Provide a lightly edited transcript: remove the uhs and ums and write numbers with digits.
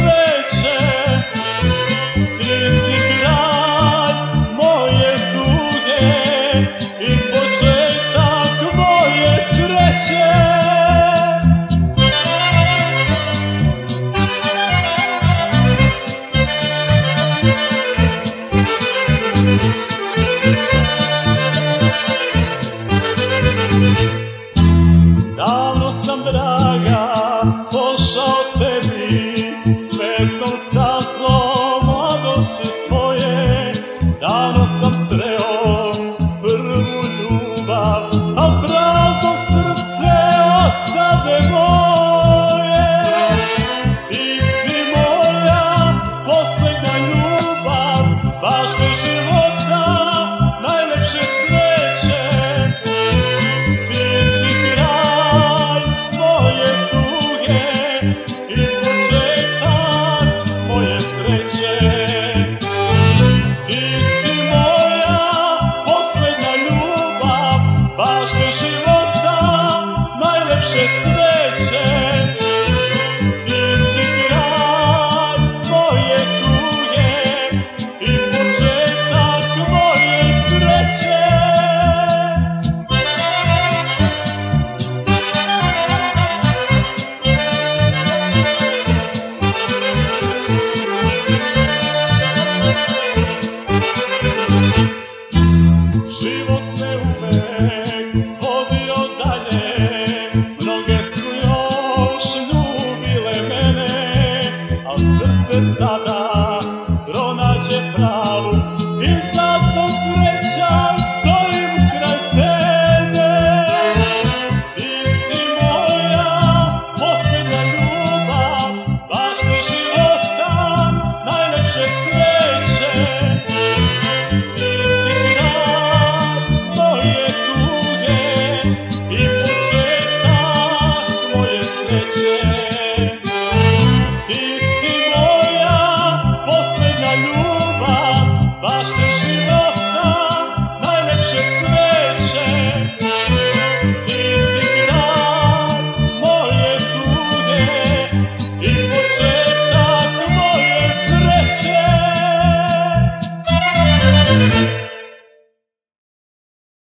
sreće. Ti si kralj moje tuge i početak moje sreće. Davno sam, draga, pošao tebi svetnom stazom mladosti svoje. Davno sam sreo prvu ljubav, a prazno srce ostade moje. Ti si moja poslednja ljubav, bašte života, najlepše cveće. I početak moje sreće. Ti si moja poslednja ljubav, bašte života, najlepše cveće. Ti si kralj moje tuge i početak moje sreće. Život me uvek vodio dalje, mnoge su još ljubile mene, a srce sada pronađe pravu i zato srećan stojim kraj tebe. Ti si moja poslednja ljubav, bašte života, najlepše cveće. Ti si moja poslednja ljubav, baš